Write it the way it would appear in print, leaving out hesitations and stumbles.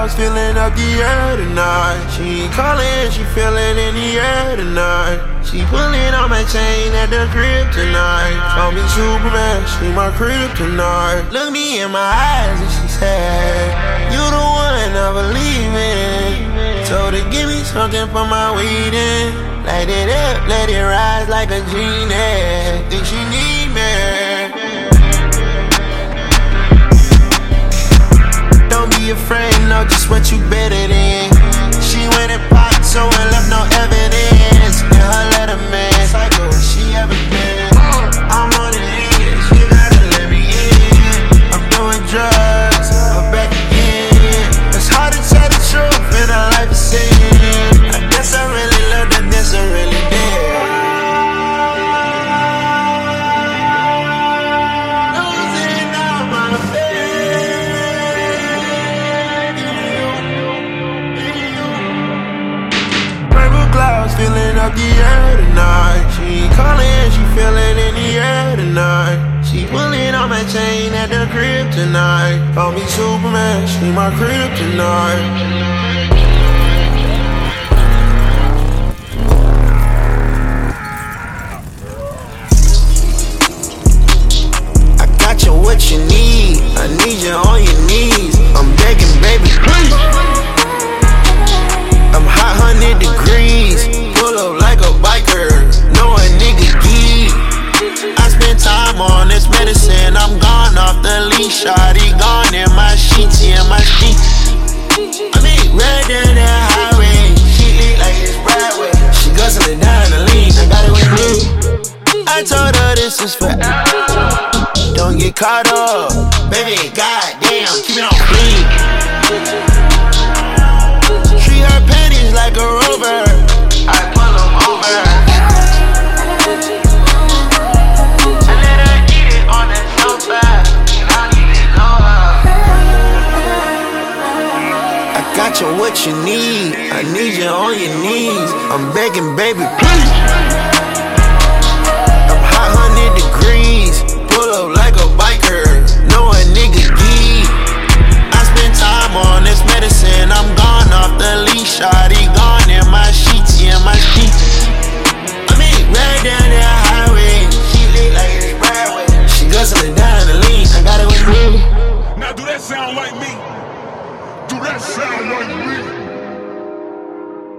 clouds filling up the air tonight. She ain't calling, she feeling in the air tonight. She pulling on my chain at the crib tonight. Call me Superman, she my kryptonite. Look me in my eyes and she said, you the one I believe in. Told her give me something for my weedin'. Light it up, let it rise like a genie. Think she need me. Don't be afraid, know just what you better than. She went and popped, so and left no evidence. In her letterman, psycho, she ever been. I'm on the edge, you gotta let me in. I'm doing drugs, I'm back again. It's hard to tell the truth in a life of sin. I guess I really love that, guess I really did. Losing all my faith. Filling up the air tonight. She ain't calling, she feeling in the air tonight. She pulling on my chain at the crib tonight. Call me Superman, she my kryptonite. I got you what you need, I need you on your knees. I'm begging, baby, please. I'm hot 100 degrees, pull up like a biker, know a nigga geek. I spend time on this medicine, I'm gone off the leash. Shawty gone in my sheets, in my sheets. I mean, red down that highway, she lit like it's Broadway. She guzzling down the lean, I got it with me. I told her this is for don't get caught up, baby, goddamn, keep it on clean. Like a rover, I pull them over. I let her eat it on that sofa, and I don't even know her. I got you what you need, I need you on your knees. I'm begging, baby, please. I'm hot 100 degrees, pull up like a biker, know a nigga geek. I spend time on this medicine, I'm gone off the leash. Shawty gone in my sheets, in my sheets. I mean, right down the highway, she lit like it's Broadway. She guzzling down the lean, I got it with me. Now do that sound like me? Do that sound like me?